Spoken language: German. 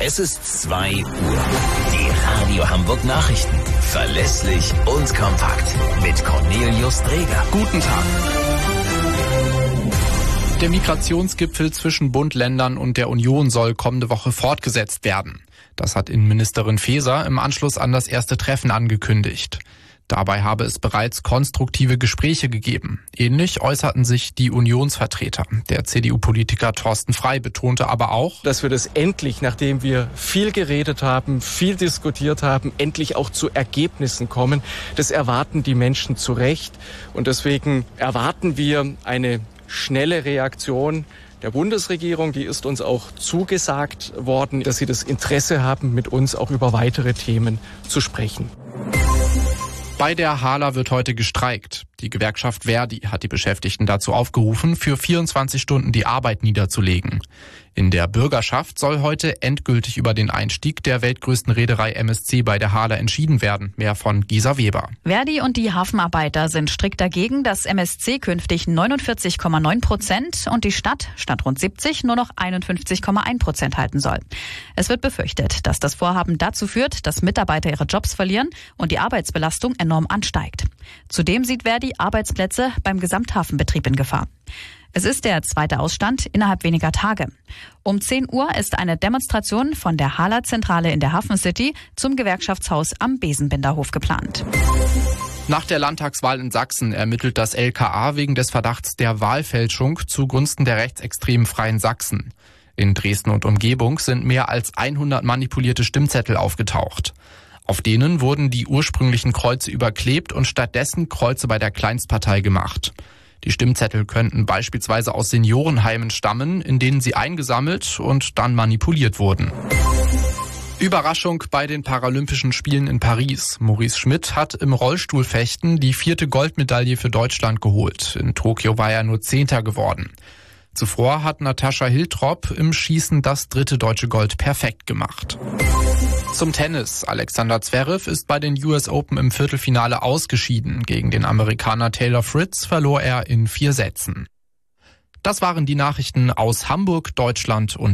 Es ist 2 Uhr. Die Radio Hamburg Nachrichten. Verlässlich und kompakt. Mit Cornelius Dreger. Guten Tag. Der Migrationsgipfel zwischen Bund, Ländern und der Union soll kommende Woche fortgesetzt werden. Das hat Innenministerin Faeser im Anschluss an das erste Treffen angekündigt. Dabei habe es bereits konstruktive Gespräche gegeben. Ähnlich äußerten sich die Unionsvertreter. Der CDU-Politiker Thorsten Frey betonte aber auch, dass wir das endlich, nachdem wir viel geredet haben, viel diskutiert haben, endlich auch zu Ergebnissen kommen. Das erwarten die Menschen zu Recht. Und deswegen erwarten wir eine schnelle Reaktion der Bundesregierung. Die ist uns auch zugesagt worden, dass sie das Interesse haben, mit uns auch über weitere Themen zu sprechen. Bei der HALA wird heute gestreikt. Die Gewerkschaft ver.di hat die Beschäftigten dazu aufgerufen, für 24 Stunden die Arbeit niederzulegen. In der Bürgerschaft soll heute endgültig über den Einstieg der weltgrößten Reederei MSC bei der HALA entschieden werden. Mehr von Gisa Weber. ver.di und die Hafenarbeiter sind strikt dagegen, dass MSC künftig 49,9% und die Stadt statt rund 70 nur noch 51,1% halten soll. Es wird befürchtet, dass das Vorhaben dazu führt, dass Mitarbeiter ihre Jobs verlieren und die Arbeitsbelastung enorm ansteigt. Zudem sieht ver.di Arbeitsplätze beim Gesamthafenbetrieb in Gefahr. Es ist der zweite Ausstand innerhalb weniger Tage. Um 10 Uhr ist eine Demonstration von der HALA-Zentrale in der Hafen City zum Gewerkschaftshaus am Besenbinderhof geplant. Nach der Landtagswahl in Sachsen ermittelt das LKA wegen des Verdachts der Wahlfälschung zugunsten der rechtsextremen Freien Sachsen. In Dresden und Umgebung sind mehr als 100 manipulierte Stimmzettel aufgetaucht. Auf denen wurden die ursprünglichen Kreuze überklebt und stattdessen Kreuze bei der Kleinstpartei gemacht. Die Stimmzettel könnten beispielsweise aus Seniorenheimen stammen, in denen sie eingesammelt und dann manipuliert wurden. Überraschung bei den Paralympischen Spielen in Paris. Maurice Schmidt hat im Rollstuhlfechten die 4. Goldmedaille für Deutschland geholt. In Tokio war er nur 10. geworden. Zuvor hat Natascha Hiltrop im Schießen das 3. deutsche Gold perfekt gemacht. Zum Tennis. Alexander Zverev ist bei den US Open im Viertelfinale ausgeschieden. Gegen den Amerikaner Taylor Fritz verlor er in 4 Sätzen. Das waren die Nachrichten aus Hamburg, Deutschland und